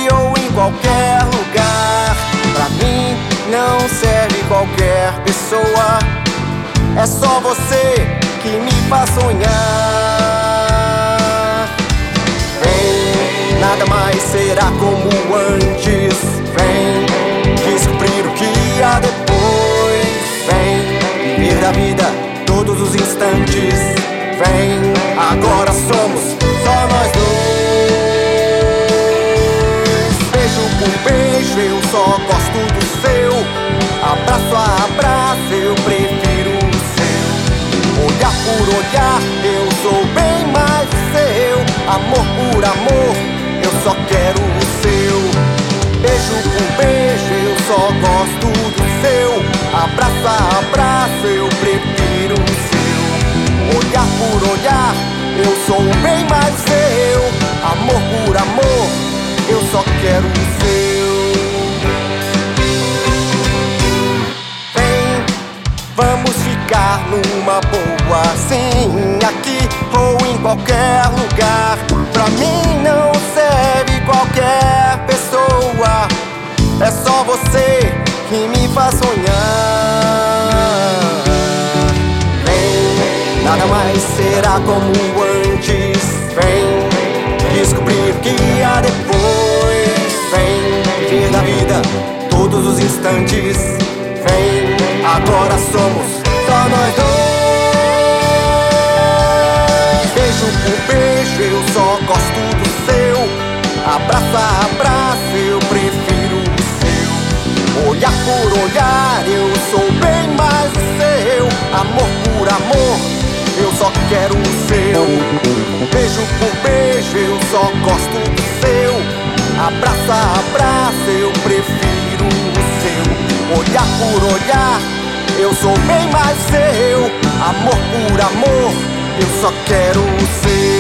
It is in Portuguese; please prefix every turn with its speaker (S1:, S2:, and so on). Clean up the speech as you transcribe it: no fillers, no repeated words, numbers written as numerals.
S1: aqui ou em qualquer lugar. Pra mim não serve qualquer pessoa, é só você que me faz sonhar. Vem, nada mais será como antes. Vem, descobrir o que há depois. Vem, viver da vida todos os instantes. Vem, agora somos só nós dois. Beijo por beijo eu só gosto do seu. Abraço a abraço eu prefiro o seu. Olhar por olhar eu sou bem mais seu. Amor por amor eu só quero o seu. Beijo por beijo eu só gosto do seu. Abraço a abraço eu prefiro o seu. Olhar por olhar eu sou bem mais seu. Amor por amor eu só quero o seu. Vem, vamos ficar numa boa assim, aqui ou em qualquer lugar. Pra mim não serve qualquer pessoa, é só você que me faz sonhar. Vem, nada mais será como antes. Vem, descobrir o que há depois. Vem, viver da vida todos os instantes. Vem, agora somos só nós dois. Beijo por beijo eu só gosto do seu. Abraço a abraço eu prefiro o seu. Olhar por olhar eu sou bem mais o seu. Amor por amor eu só quero o seu. Beijo por beijo eu só gosto do seu. Abraço a abraço eu prefiro o seu. Olhar por olhar eu sou bem mais seu. Amor por amor eu só quero o seu.